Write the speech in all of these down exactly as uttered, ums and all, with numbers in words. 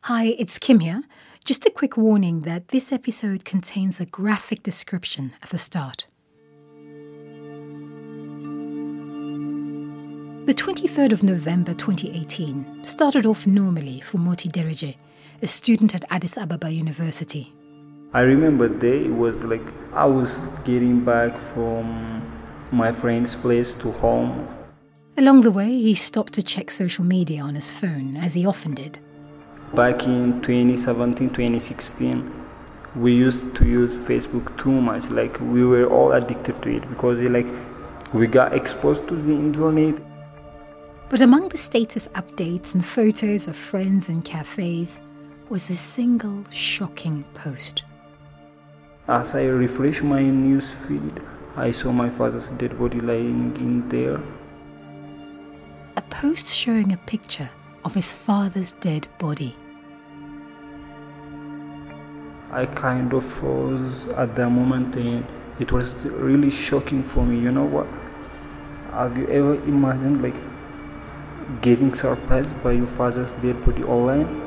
Hi, it's Kim here. Just a quick warning that this episode contains a graphic description at the start. The twenty-third of November twenty eighteen started off normally for Moti Dereje, a student at Addis Ababa University. I remember the day it was like I was getting back from my friend's place to home. Along the way, he stopped to check social media on his phone, as he often did. Back in twenty seventeen, twenty sixteen, we used to use Facebook too much. Like we were all addicted to it because we like we got exposed to the internet. But among the status updates and photos of friends in cafes was a single shocking post. As I refreshed my news feed, I saw my father's dead body lying in there. A post showing a picture of his father's dead body. I kind of froze at that moment, and it was really shocking for me. You know what? Have you ever imagined like getting surprised by your father's dead body online?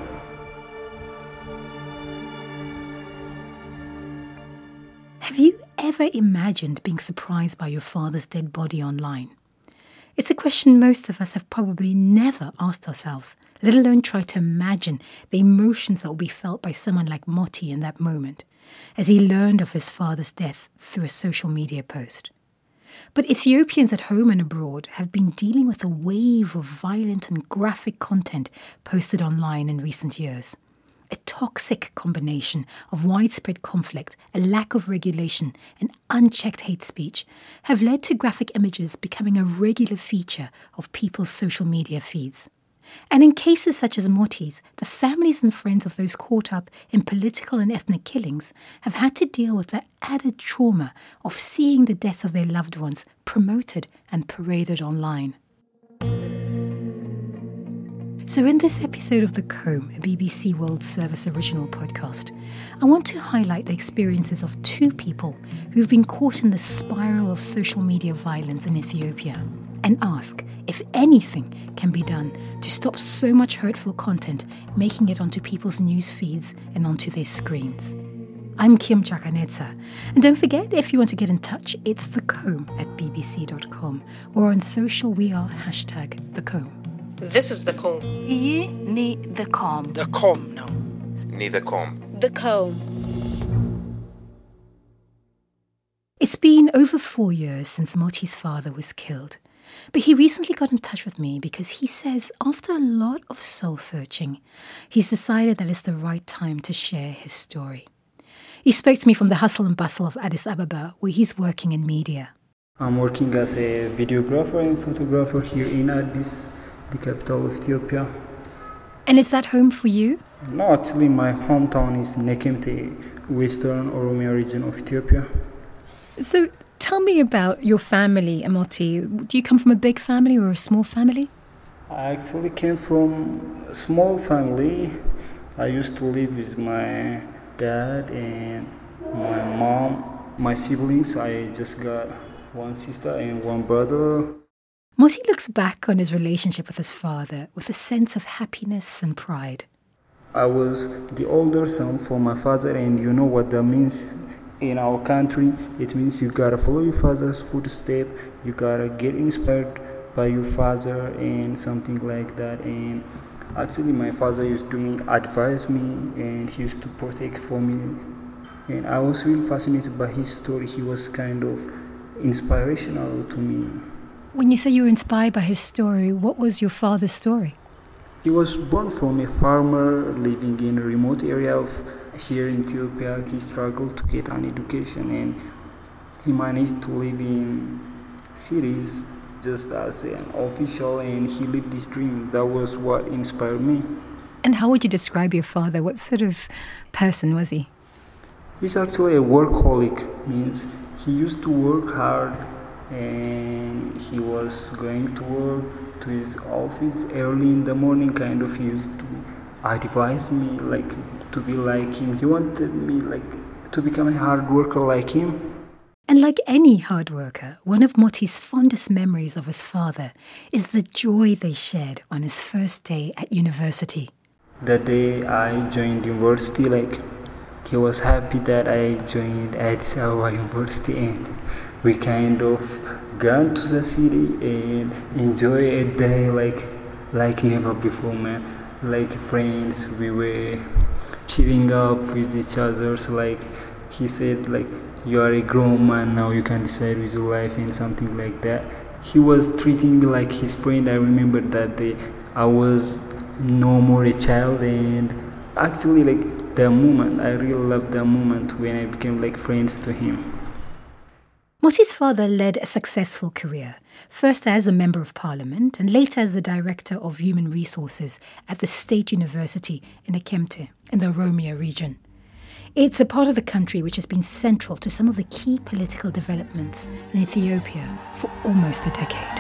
Have you ever imagined being surprised by your father's dead body online? It's a question most of us have probably never asked ourselves, let alone try to imagine the emotions that will be felt by someone like Moti in that moment, as he learned of his father's death through a social media post. But Ethiopians at home and abroad have been dealing with a wave of violent and graphic content posted online in recent years. A toxic combination of widespread conflict, a lack of regulation, and unchecked hate speech have led to graphic images becoming a regular feature of people's social media feeds. And in cases such as Moti's, the families and friends of those caught up in political and ethnic killings have had to deal with the added trauma of seeing the deaths of their loved ones promoted and paraded online. So in this episode of The Comb, a B B C World Service original podcast, I want to highlight the experiences of two people who've been caught in the spiral of social media violence in Ethiopia and ask if anything can be done to stop so much hurtful content making it onto people's news feeds and onto their screens. I'm Kim Chakanetsa, and don't forget, if you want to get in touch, it's The Comb at b b c dot com, or on social we are hashtag The Comb. This is The Comb. Ye ni The Comb. The Comb, no. Ni The Comb. The Comb. It's been over four years since Moti's father was killed. But he recently got in touch with me because he says after a lot of soul-searching, he's decided that it's the right time to share his story. He spoke to me from the hustle and bustle of Addis Ababa, where he's working in media. I'm working as a videographer and photographer here in Addis, the capital of Ethiopia. And is that home for you? No, actually my hometown is Nekemte, Western Oromia region of Ethiopia. So tell me about your family, Moti. Do you come from a big family or a small family? I actually came from a small family. I used to live with my dad and my mom, my siblings. I just got one sister and one brother. Moti looks back on his relationship with his father with a sense of happiness and pride. I was the older son for my father, and you know what that means in our country. It means you gotta follow your father's footsteps, you gotta get inspired by your father and something like that. And actually my father used to me, advise me, and he used to protect for me. And I was really fascinated by his story. He was kind of inspirational to me. When you say you were inspired by his story, what was your father's story? He was born from a farmer living in a remote area of here in Ethiopia. He struggled to get an education, and he managed to live in cities just as an official, and he lived his dream. That was what inspired me. And how would you describe your father? What sort of person was he? He's actually a workaholic, means he used to work hard, and he was going to work to his office early in the morning. Kind of he used to advise me like to be like him. He wanted me like to become a hard worker like him. And like any hard worker, one of Moti's fondest memories of his father is the joy they shared on his first day at university. The day I joined university, like, he was happy that I joined Addis Ababa University, and we kind of gone to the city and enjoy a day like like never before, man. Like friends, we were cheering up with each other. So like he said, like, you are a grown man now, you can decide with your life and something like that. He was treating me like his friend. I remember that day I was no more a child, and actually like the moment, I really loved the moment when I became like friends to him. Moti's father led a successful career, first as a Member of Parliament and later as the Director of Human Resources at the State University in Ekemte in the Oromia region. It's a part of the country which has been central to some of the key political developments in Ethiopia for almost a decade.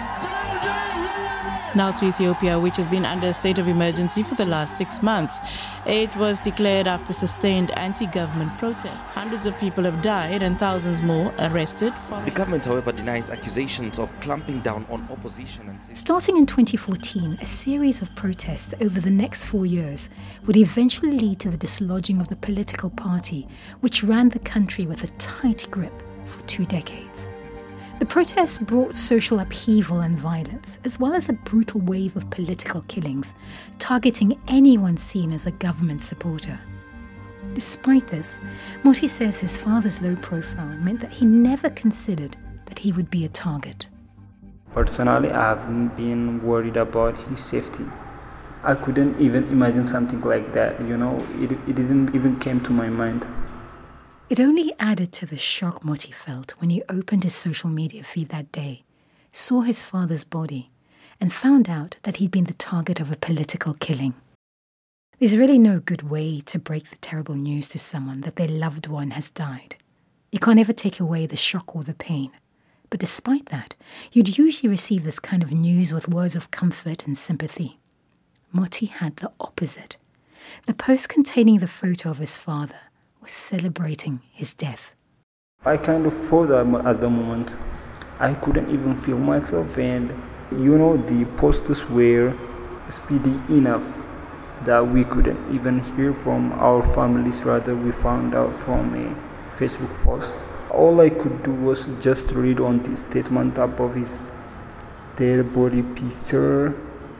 Now to Ethiopia, which has been under a state of emergency for the last six months. It was declared after sustained anti-government protests. Hundreds of people have died and thousands more arrested. The government, however, denies accusations of clamping down on opposition. And Starting in twenty fourteen, a series of protests over the next four years would eventually lead to the dislodging of the political party, which ran the country with a tight grip for two decades. The protests brought social upheaval and violence, as well as a brutal wave of political killings, targeting anyone seen as a government supporter. Despite this, Moti says his father's low profile meant that he never considered that he would be a target. Personally, I haven't been worried about his safety. I couldn't even imagine something like that, you know, it, it didn't even came to my mind. It only added to the shock Moti felt when he opened his social media feed that day, saw his father's body, and found out that he'd been the target of a political killing. There's really no good way to break the terrible news to someone that their loved one has died. You can't ever take away the shock or the pain. But despite that, you'd usually receive this kind of news with words of comfort and sympathy. Moti had the opposite. The post containing the photo of his father was celebrating his death. I kind of froze at the moment. I couldn't even feel myself, and you know, the posters were speedy enough that we couldn't even hear from our families. Rather, we found out from a Facebook post. All I could do was just read on the statement above his dead body picture,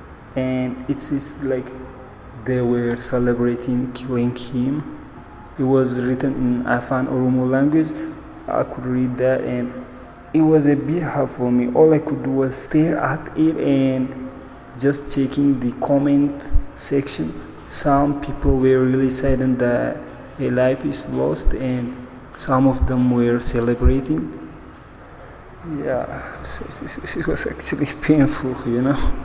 and it says like they were celebrating killing him. It was written in Afan Oromo language. I could read that, and it was a bit hard for me. All I could do was stare at it and just checking the comment section. Some people were really saddened that a life is lost, and some of them were celebrating. Yeah, it was actually painful, you know.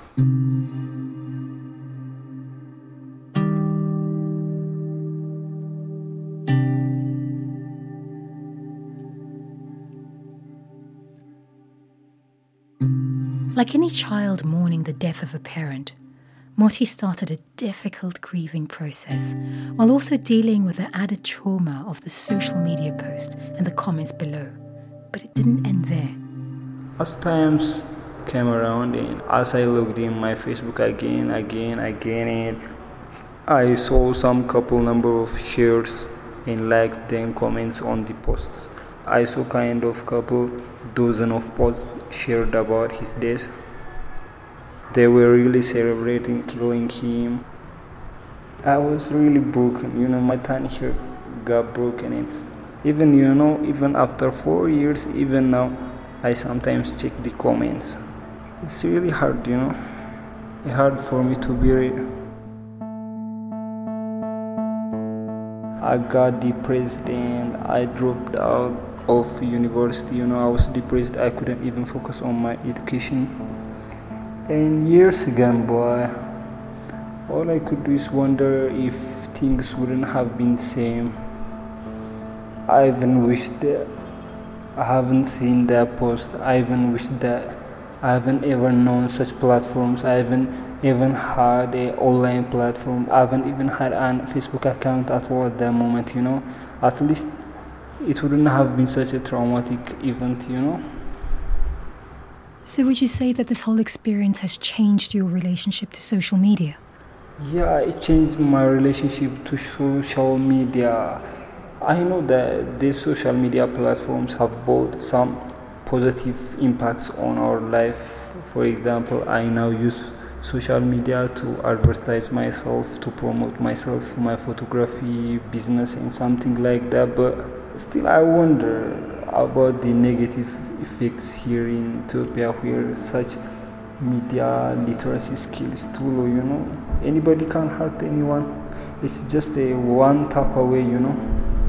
Like any child mourning the death of a parent, Moti started a difficult grieving process while also dealing with the added trauma of the social media post and the comments below. But it didn't end there. As times came around, and as I looked in my Facebook again, again, again, and I saw some couple number of shares and liked and comments on the posts. I saw kind of couple dozen of posts shared about his death. They were really celebrating killing him. I was really broken, you know, my tiny heart got broken, and even, you know, even after four years, even now, I sometimes check the comments. It's really hard, you know, it's hard for me to bear it. I got depressed and I dropped out of university, you know, I was depressed. I couldn't even focus on my education. And years gone by, all I could do is wonder if things wouldn't have been the same. I even wish that I haven't seen that post. I even wish that I haven't ever known such platforms. I haven't even had an online platform. I haven't even had a Facebook account at all at that moment, you know. At least it wouldn't have been such a traumatic event, you know. So would you say that this whole experience has changed your relationship to social media? Yeah, it changed my relationship to social media. I know that these social media platforms have both some positive impacts on our life. For example, I now use social media to advertise myself, to promote myself, my photography business, and something like that. But still, I wonder about the negative effects here in Ethiopia, where such media literacy skills too low, you know. Anybody can hurt anyone. It's just a one tap away, you know.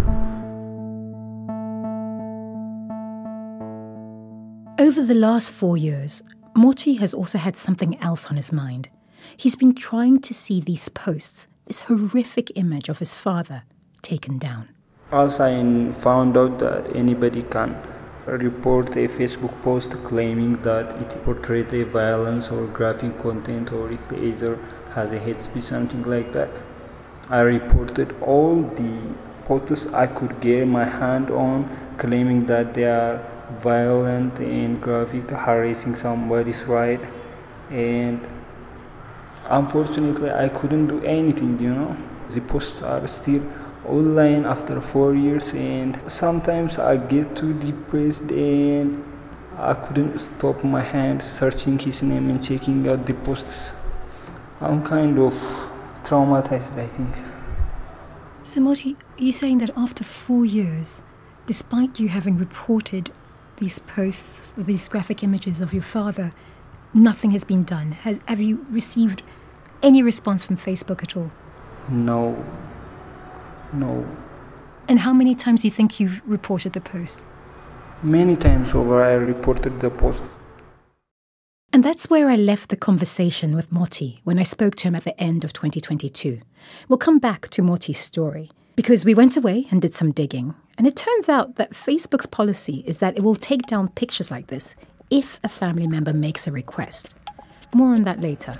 Over the last four years, Moti has also had something else on his mind. He's been trying to see these posts, this horrific image of his father, taken down. Also, I found out that anybody can report a Facebook post claiming that it portrays a violence or graphic content, or it either has a hate speech, something like that. I reported all the posts I could get my hand on, claiming that they are violent and graphic, harassing somebody's right, and unfortunately I couldn't do anything, you know. The posts are still online after four years, and sometimes I get too depressed and I couldn't stop my hand searching his name and checking out the posts. I'm kind of traumatized, I think. So Moti, you're saying that after four years, despite you having reported these posts with these graphic images of your father, nothing has been done. Has, have you received any response from Facebook at all? No. No. And how many times do you think you've reported the posts? Many times over I reported the posts. And that's where I left the conversation with Moti when I spoke to him at the end of twenty twenty-two. We'll come back to Moti's story, because we went away and did some digging. And it turns out that Facebook's policy is that it will take down pictures like this if a family member makes a request. More on that later.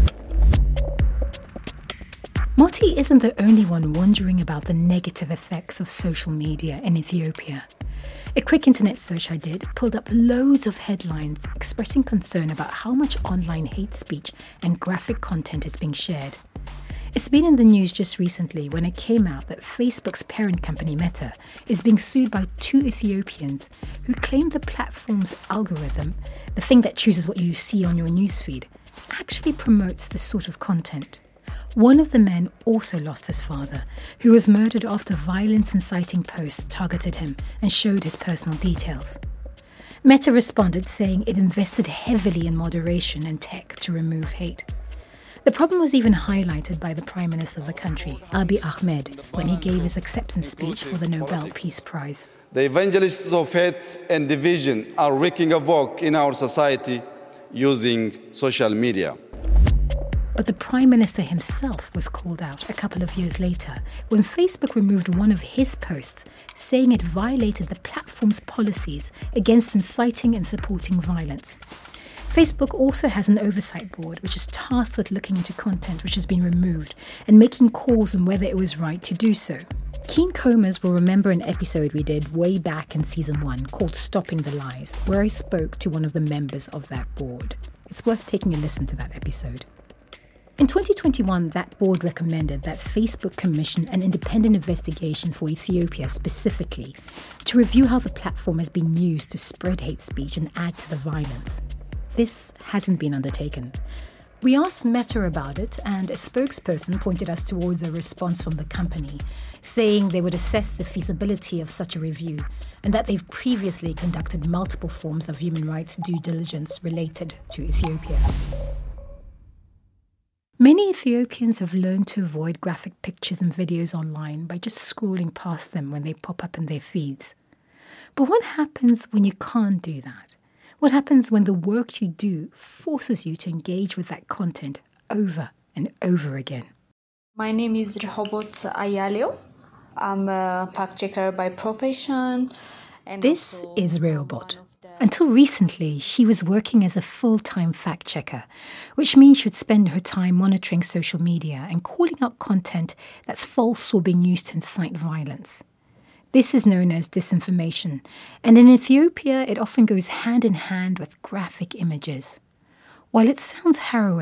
Moti isn't the only one wondering about the negative effects of social media in Ethiopia. A quick internet search I did pulled up loads of headlines expressing concern about how much online hate speech and graphic content is being shared. It's been in the news just recently when it came out that Facebook's parent company Meta is being sued by two Ethiopians who claim the platform's algorithm, the thing that chooses what you see on your newsfeed, actually promotes this sort of content. One of the men also lost his father, who was murdered after violence-inciting posts targeted him and showed his personal details. Meta responded saying it invested heavily in moderation and tech to remove hate. The problem was even highlighted by the Prime Minister of the country, Abiy Ahmed, when he gave his acceptance speech for the Nobel Peace Prize. The evangelists of hate and division are wreaking havoc in our society using social media. But the Prime Minister himself was called out a couple of years later when Facebook removed one of his posts, saying it violated the platform's policies against inciting and supporting violence. Facebook also has an oversight board which is tasked with looking into content which has been removed and making calls on whether it was right to do so. Keen Combers will remember an episode we did way back in season one called Stopping the Lies, where I spoke to one of the members of that board. It's worth taking a listen to that episode. In twenty twenty-one, that board recommended that Facebook commission an independent investigation for Ethiopia specifically to review how the platform has been used to spread hate speech and add to the violence. This hasn't been undertaken. We asked Meta about it, and a spokesperson pointed us towards a response from the company, saying they would assess the feasibility of such a review and that they've previously conducted multiple forms of human rights due diligence related to Ethiopia. Many Ethiopians have learned to avoid graphic pictures and videos online by just scrolling past them when they pop up in their feeds. But what happens when you can't do that? What happens when the work you do forces you to engage with that content over and over again? My name is Rehoboth Ayaleo. I'm a fact checker by profession. And this is Rehoboth. Until recently, she was working as a full-time fact checker, which means she'd spend her time monitoring social media and calling out content that's false or being used to incite violence. This is known as disinformation, and in Ethiopia, it often goes hand in hand with graphic images. While it sounds harrowing,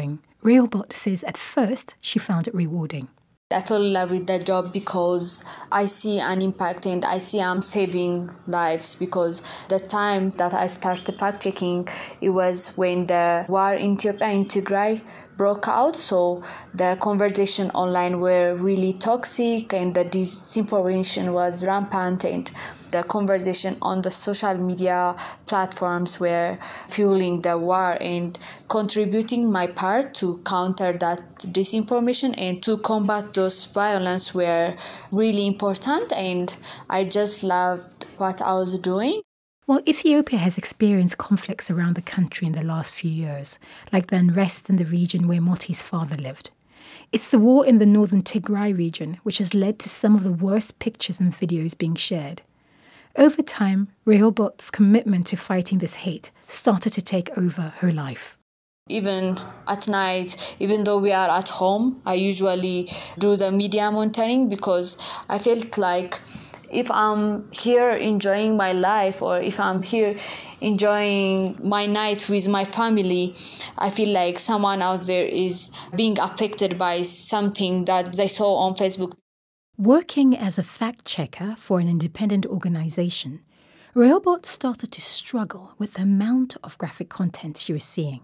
Rehoboth says at first she found it rewarding. I fell in love with the job because I see an impact and I see I'm saving lives, because the time that I started fact-checking, it was when the war in Ethiopia, in Tigray, broke out. So the conversation online were really toxic and the disinformation was rampant, and the conversation on the social media platforms were fueling the war and contributing my part to counter that disinformation and to combat those violence were really important, and I just loved what I was doing. While Ethiopia has experienced conflicts around the country in the last few years, like the unrest in the region where Moti's father lived, it's the war in the northern Tigray region which has led to some of the worst pictures and videos being shared. Over time, Rehoboth's commitment to fighting this hate started to take over her life. Even at night, even though we are at home, I usually do the media monitoring, because I felt like if I'm here enjoying my life, or if I'm here enjoying my night with my family, I feel like someone out there is being affected by something that they saw on Facebook. Working as a fact-checker for an independent organization, Rehoboth started to struggle with the amount of graphic content she was seeing.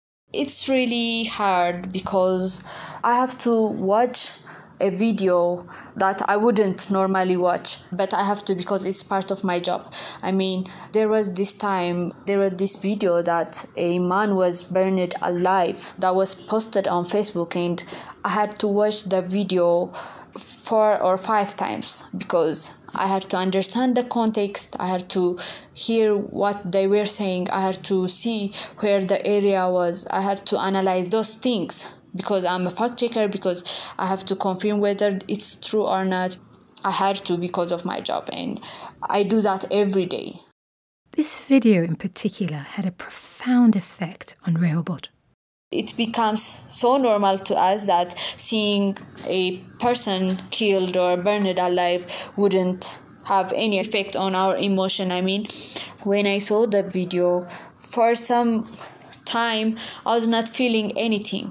It's really hard because I have to watch a video that I wouldn't normally watch, but I have to because it's part of my job. I mean, there was this time, there was this video that a man was burned alive that was posted on Facebook, and I had to watch the video four or five times because I had to understand the context, I had to hear what they were saying, I had to see where the area was, I had to analyze those things because I'm a fact checker, because I have to confirm whether it's true or not. I had to because of my job, and I do that every day. This video in particular had a profound effect on Rehoboth. It becomes so normal to us that seeing a person killed or burned alive wouldn't have any effect on our emotion. I mean, when I saw the video, for some time, I was not feeling anything.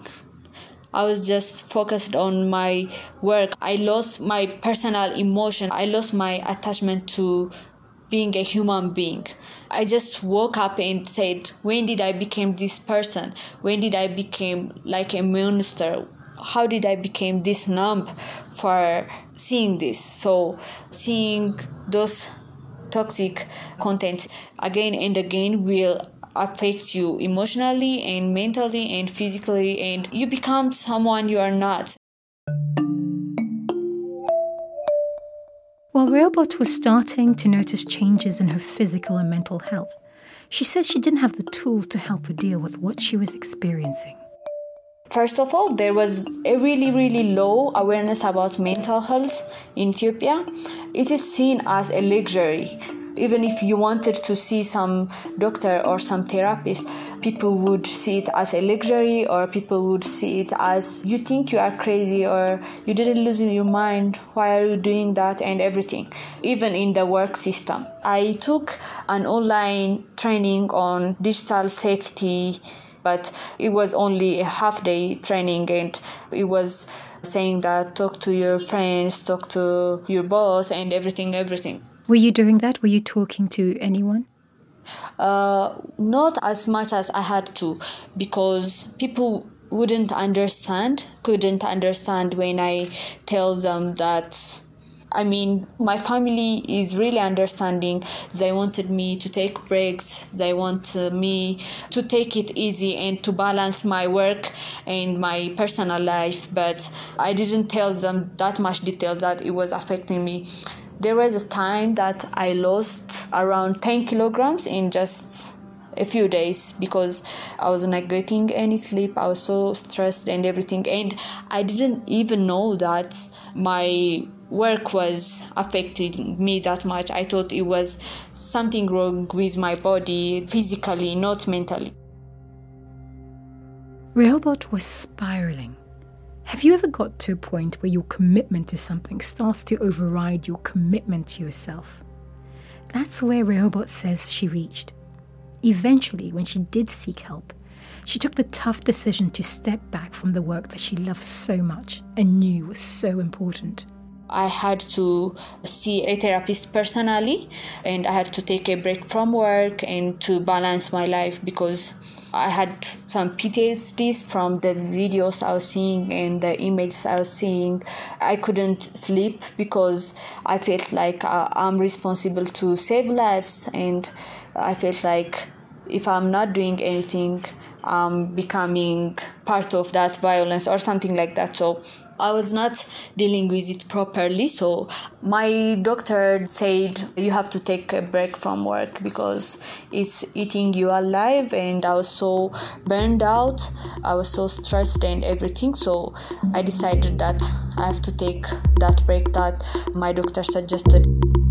I was just focused on my work. I lost my personal emotion. I lost my attachment to being a human being. I just woke up and said, when did I become this person? When did I become like a monster? How did I become this numb for seeing this? So seeing those toxic contents again and again will affect you emotionally and mentally and physically, and you become someone you are not. While Rehoboth was starting to notice changes in her physical and mental health, she says she didn't have the tools to help her deal with what she was experiencing. First of all, there was a really, really low awareness about mental health in Ethiopia. It is seen as a luxury. Even if you wanted to see some doctor or some therapist, people would see it as a luxury, or people would see it as, you think you are crazy or you didn't lose your mind, why are you doing that, and everything. Even in the work system. I took an online training on digital safety, but it was only a half day training, and it was saying that talk to your friends, talk to your boss, and everything, everything. Were you doing that? Were you talking to anyone? Uh, not as much as I had to, because people wouldn't understand, couldn't understand when I tell them that, I mean, my family is really understanding. They wanted me to take breaks. They want me to take it easy and to balance my work and my personal life. But I didn't tell them that much detail that it was affecting me. There was a time that I lost around ten kilograms in just a few days because I was not getting any sleep. I was so stressed and everything. And I didn't even know that my work was affecting me that much. I thought it was something wrong with my body physically, not mentally. Rehoboth was spiraling. Have you ever got to a point where your commitment to something starts to override your commitment to yourself? That's where Rehoboth says she reached. Eventually, when she did seek help, She took the tough decision to step back from the work that she loved so much and knew was so important. I had to see a therapist personally, and I had to take a break from work and to balance my life because I had some P T S Ds from the videos I was seeing and the emails I was seeing. I couldn't sleep because I felt like uh, I'm responsible to save lives, and I felt like if I'm not doing anything, I'm becoming part of that violence or something like that. So I was not dealing with it properly. So my doctor said, you have to take a break from work because it's eating you alive. And I was so burned out. I was so stressed and everything. So I decided that I have to take that break that my doctor suggested.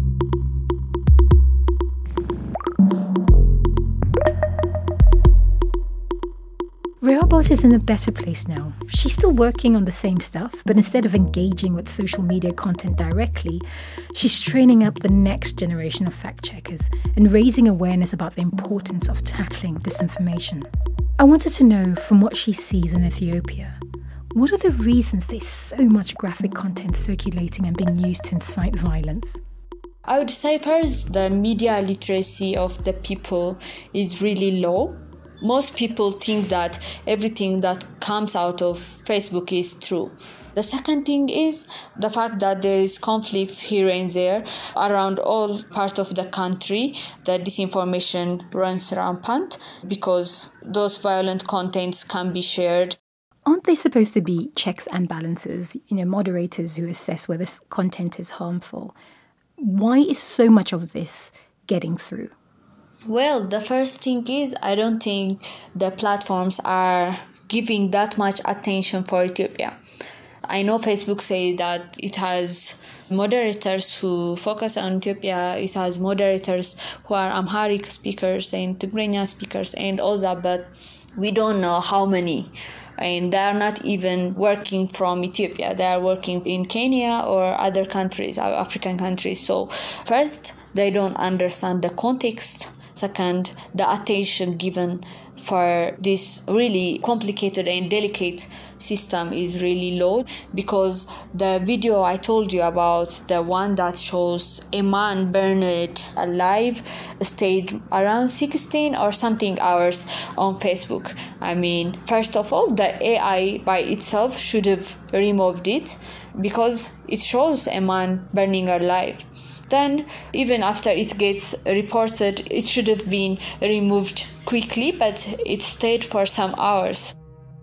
Rehoboth is in a better place now. She's still working on the same stuff, but instead of engaging with social media content directly, she's training up the next generation of fact-checkers and raising awareness about the importance of tackling disinformation. I wanted to know, from what she sees in Ethiopia, what are the reasons there's so much graphic content circulating and being used to incite violence? I would say first, the media literacy of the people is really low. Most people think that everything that comes out of Facebook is true. The second thing is the fact that there is conflict here and there around all parts of the country. The disinformation runs rampant because those violent contents can be shared. Aren't there supposed to be checks and balances, you know, moderators who assess whether this content is harmful? Why is so much of this getting through? Well, the first thing is I don't think the platforms are giving that much attention for Ethiopia. I know Facebook says that it has moderators who focus on Ethiopia, it has moderators who are Amharic speakers and Tigrinya speakers and all that, but we don't know how many. And they are not even working from Ethiopia. They are working in Kenya or other countries, African countries. So first, they don't understand the context. Second, the attention given for this really complicated and delicate system is really low, because the video I told you about, the one that shows a man burned alive, stayed around sixteen or something hours on Facebook. I mean, first of all, the A I by itself should have removed it because it shows a man burning alive. Then, even after it gets reported, it should have been removed quickly, but it stayed for some hours.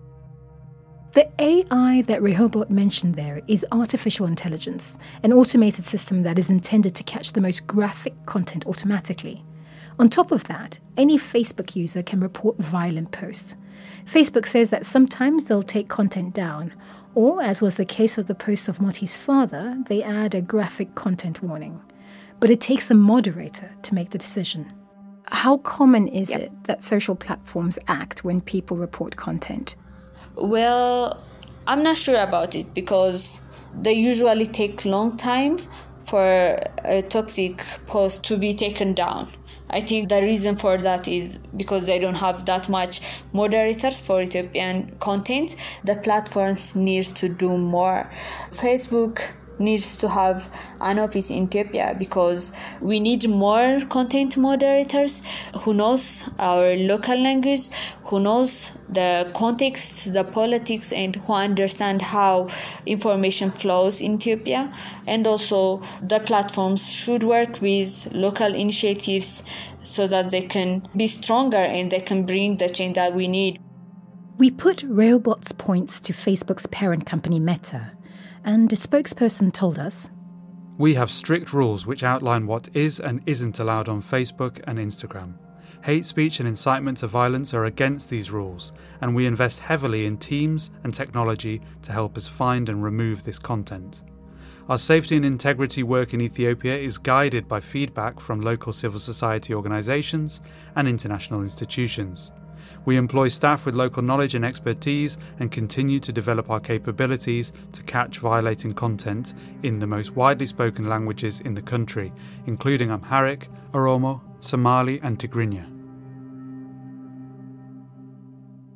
The A I that Rehoboth mentioned there is artificial intelligence, an automated system that is intended to catch the most graphic content automatically. On top of that, any Facebook user can report violent posts. Facebook says that sometimes they'll take content down, or, as was the case with the post of Moti's father, they add a graphic content warning. But it takes a moderator to make the decision. How common is yep. it that social platforms act when people report content? Well, I'm not sure about it because they usually take long time for a toxic post to be taken down. I think the reason for that is because they don't have that much moderators for Ethiopian content. The platforms need to do more. Facebook needs to have an office in Ethiopia because we need more content moderators who knows our local language, who knows the context, the politics, and who understand how information flows in Ethiopia. And also the platforms should work with local initiatives so that they can be stronger and they can bring the change that we need. We put Rehoboth's points to Facebook's parent company Meta, and a spokesperson told us, "We have strict rules which outline what is and isn't allowed on Facebook and Instagram. Hate speech and incitement to violence are against these rules, and we invest heavily in teams and technology to help us find and remove this content. Our safety and integrity work in Ethiopia is guided by feedback from local civil society organisations and international institutions. We employ staff with local knowledge and expertise and continue to develop our capabilities to catch violating content in the most widely spoken languages in the country, including Amharic, Oromo, Somali and Tigrinya."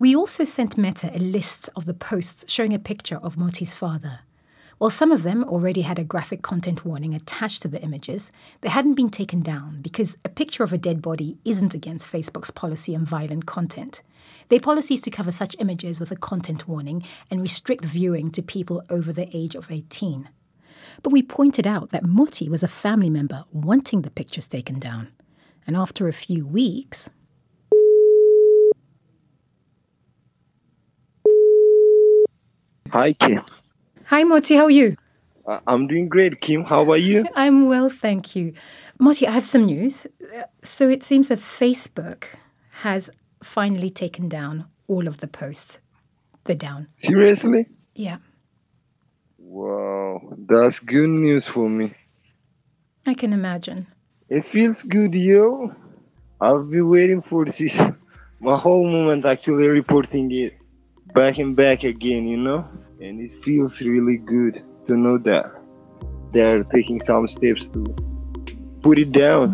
We also sent Meta a list of the posts showing a picture of Moti's father. While some of them already had a graphic content warning attached to the images, they hadn't been taken down because a picture of a dead body isn't against Facebook's policy on violent content. Their policy is to cover such images with a content warning and restrict viewing to people over the age of eighteen. But we pointed out that Moti was a family member wanting the pictures taken down. And after a few weeks... Hi, Kim. Hi, Moti, how are you? Uh, I'm doing great, Kim. How about you? I'm well, thank you. Moti, I have some news. Uh, So it seems that Facebook has finally taken down all of the posts. They're down. Seriously? Yeah, Wow, that's good news for me. I can imagine. It feels good, yo. I've been waiting for this my whole moment, actually reporting it back and back again, you know? And it feels really good to know that they're taking some steps to put it down.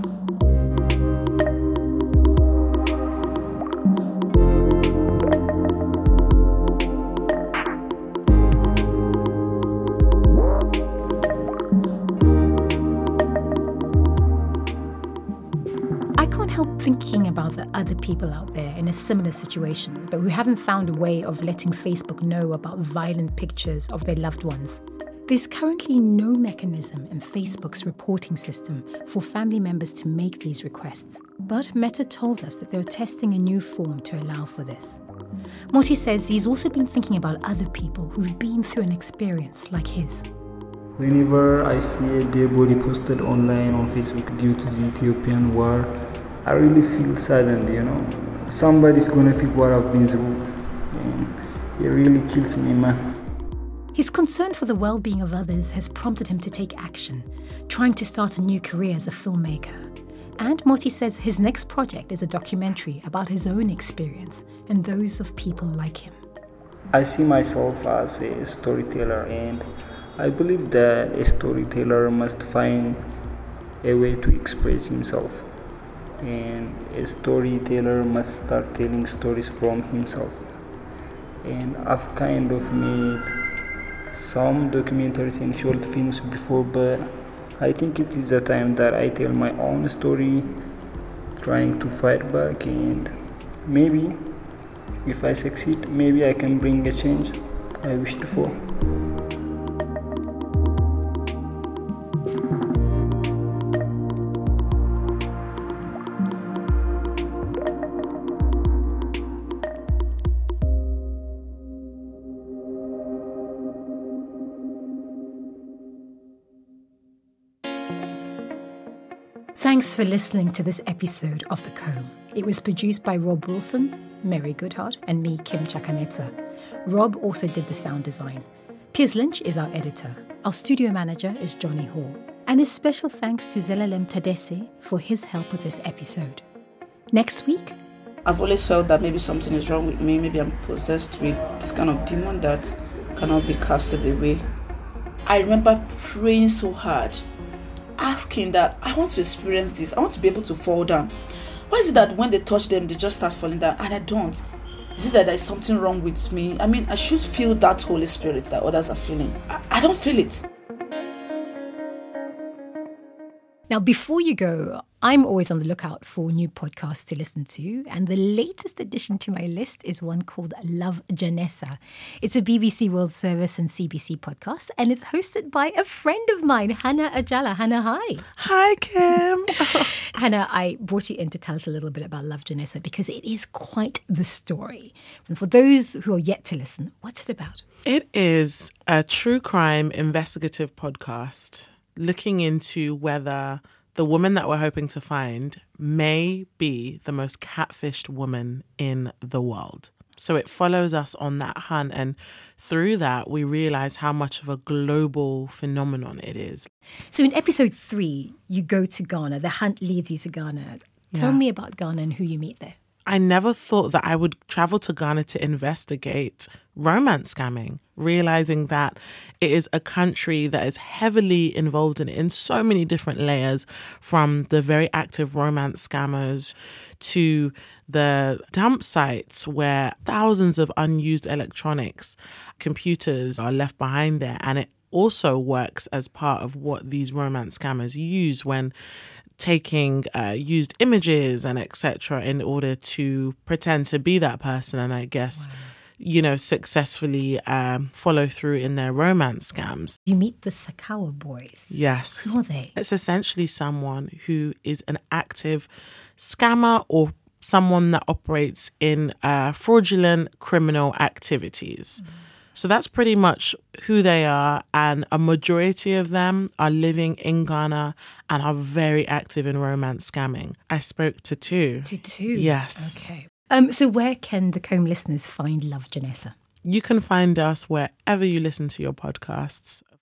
I can't help thinking about the other people out there in a similar situation, but who haven't found a way of letting Facebook know about violent pictures of their loved ones. There's currently no mechanism in Facebook's reporting system for family members to make these requests. But Meta told us that they're testing a new form to allow for this. Moti says he's also been thinking about other people who've been through an experience like his. Whenever I see a dead body posted online on Facebook due to the Ethiopian war, I really feel saddened, you know. Somebody's gonna feel what I've been through, and it really kills me, man. His concern for the well-being of others has prompted him to take action, trying to start a new career as a filmmaker. And Moti says his next project is a documentary about his own experience and those of people like him. I see myself as a storyteller, and I believe that a storyteller must find a way to express himself. And a storyteller must start telling stories from himself. And I've kind of made some documentaries and short films before, but I think it is the time that I tell my own story, trying to fight back, and maybe if I succeed, maybe I can bring a change I wished for. Thanks for listening to this episode of The Comb. It was produced by Rob Wilson, Mary Goodhart, and me, Kim Chakaneta. Rob also did the sound design. Piers Lynch is our editor. Our studio manager is Johnny Hall. And a special thanks to Zelalem Tadesse for his help with this episode. Next week... I've always felt that maybe something is wrong with me. Maybe I'm possessed with this kind of demon that cannot be casted away. I remember praying so hard, asking that I want to experience this. I want to be able to fall down. Why is it that when they touch them, they just start falling down and I don't? Is it that there's something wrong with me? I mean, I should feel that Holy Spirit that others are feeling. I, I don't feel it. Now, before you go, I'm always on the lookout for new podcasts to listen to, and the latest addition to my list is one called Love Janessa. It's a B B C World Service and C B C podcast, and it's hosted by a friend of mine, Hannah Ajala. Hannah, hi. Hi, Kim. Hannah, I brought you in to tell us a little bit about Love Janessa because it is quite the story. And for those who are yet to listen, what's it about? It is a true crime investigative podcast looking into whether the woman that we're hoping to find may be the most catfished woman in the world. So it follows us on that hunt, and through that we realize how much of a global phenomenon it is. So in episode three, you go to Ghana. The hunt leads you to Ghana. Tell Yeah. me about Ghana and who you meet there. I never thought that I would travel to Ghana to investigate romance scamming, realizing that it is a country that is heavily involved in it in so many different layers, from the very active romance scammers to the dump sites where thousands of unused electronics, computers are left behind there. And it also works as part of what these romance scammers use when taking uh, used images and et cetera in order to pretend to be that person and I guess, wow. you know, successfully um, follow through in their romance scams. You meet the Sakawa boys. Yes. Who are they? It's essentially someone who is an active scammer or someone that operates in uh, fraudulent criminal activities. Mm. So that's pretty much who they are, and a majority of them are living in Ghana and are very active in romance scamming. I spoke to two. To two? Yes. Okay. Um, so where can the Comb listeners find Love Janessa? You can find us wherever you listen to your podcasts.